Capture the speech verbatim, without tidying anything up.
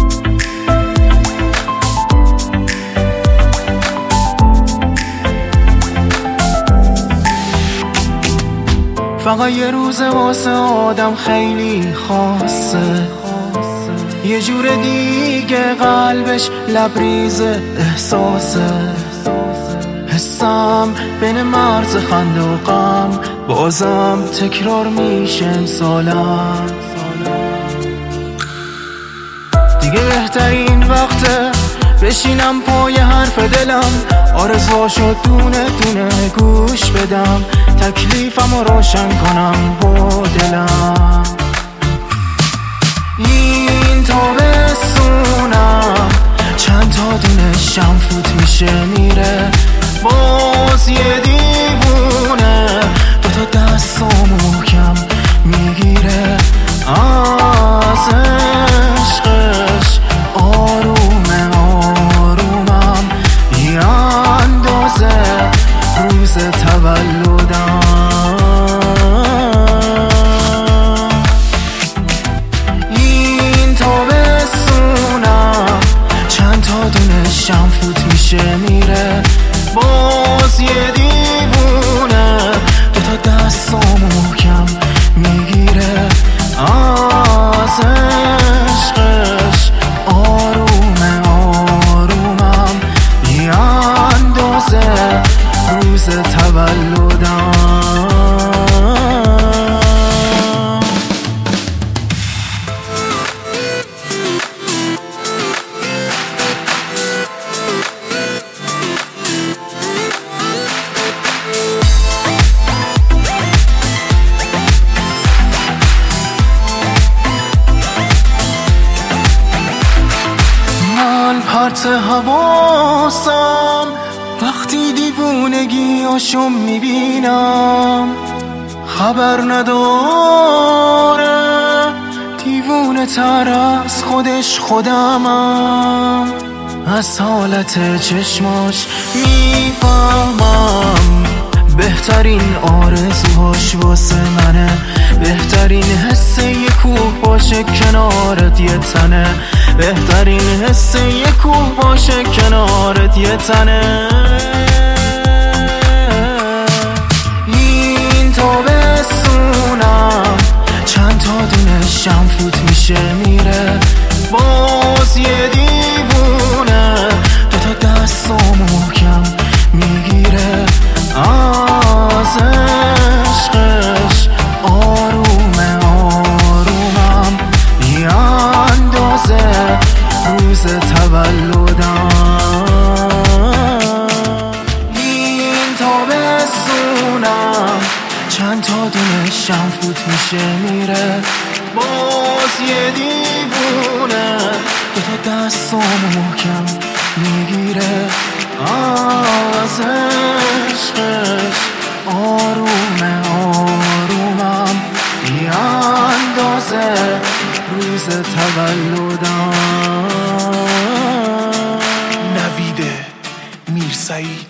فقط یه روز واسه آدم خیلی خاصه، یه جور دیگه قلبش لبریز احساسه. حسم بین مرز خنده و غم بازم تکرار میشه امسالم. دیگه بهترین وقته بشینم پای حرف دلم، آرزوهاشو دونه دونه گوش بدم، تکلیفمو روشن کنم با دلم. این تابستونم چند تا دونه شم فوت میشه میره، باز یه دیوونه دوتا دستامو محکم میگیره. از عشقش آرومه آرومم یه اندازه روز تولدم. این تابستونم چند تا دونه شم فوت میشه میره، باز یه دیوونه دوتا دستامو محکم میگیره. از عشقش آرومه آرومم یه اندازه روز تولدم. پرت حواسم وقتی دیوونگیاشو میبینم، خبر نداره دیوونه تر از خودش خودمم. از حالت چشماش میفهمم بهترین آرزوهاش واسه منه، بهترین حس یه کوه باشه کنارت یه تنه، بهترین حس یه کوه باشه کنارت یه تنه. این تابستونم چند تا دونه شم فوت میشه میره، باز یه دیوونه دوتا دستامو محکم میگیره. از عشقش آرومه آرومم یه اندازه روز تولدم. این تابستونم چند تا دونه شم فوت میشه میره، باز یه دیوونه دوتا دستامو محکم میگیره. از عشقش آرومه آرومم یه اندازه روز تولدم. نوید میرسعید.